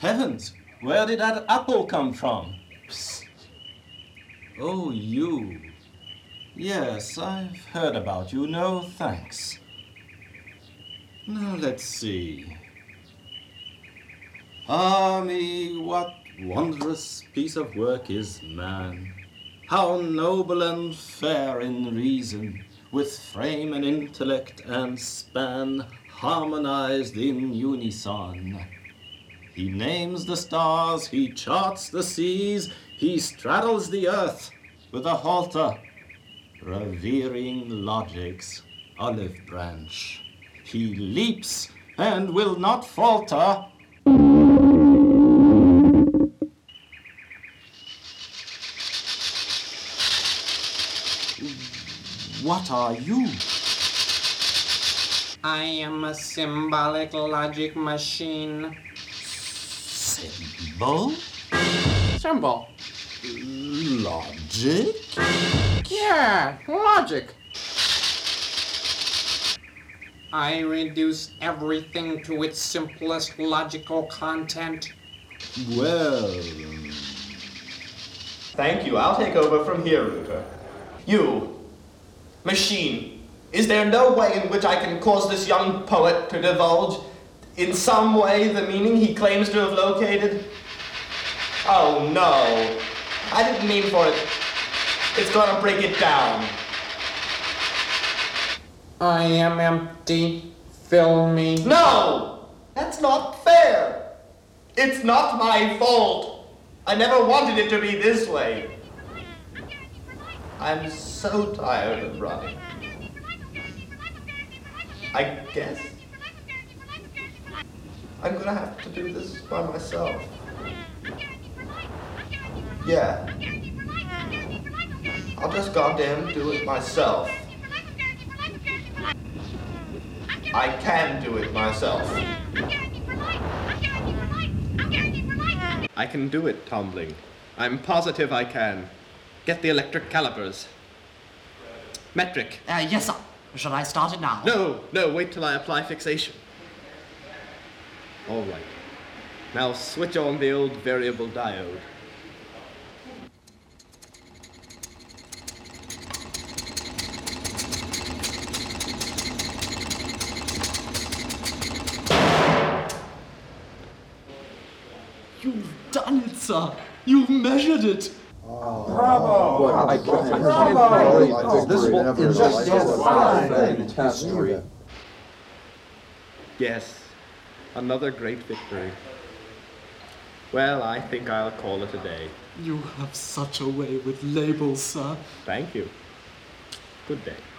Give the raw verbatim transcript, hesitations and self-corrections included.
Heavens, where did that apple come from? Psst. Oh, you. Yes, I've heard about you. No, thanks. Now, let's see. Ah me, what wondrous piece of work is man. How noble and fair in reason, with frame and intellect and span harmonized in unison. He names the stars, he charts the seas, he straddles the earth with a halter, revering logic's olive branch. He leaps and will not falter. What are you? I am a symbolic logic machine. Symbol? Symbol. Logic? Yeah, logic. I reduce everything to its simplest logical content. Well... Thank you. I'll take over from here, Rupert. You, machine, is there no way in which I can cause this young poet to divulge in some way the meaning he claims to have located? Oh no, I didn't mean for it. It's gonna break it down. I am empty. Fill me. No! That's not fair! It's not my fault! I never wanted it to be this way. I'm so tired of running. I guess I'm gonna have to do this by myself. Yeah. I'll just goddamn do it myself. I can do it myself. I can do it, Tomling. I'm positive I can. Get the electric calipers. Metric. Uh, yes, sir. Shall I start it now? No, no, wait till I apply fixation. All right. Now switch on the old variable diode. You've done it, sir. You've measured it. Bravo! I can't believe this will just history. Yes, another great victory. Well, I think I'll call it a day. You have such a way with labels, sir. Thank you. Good day.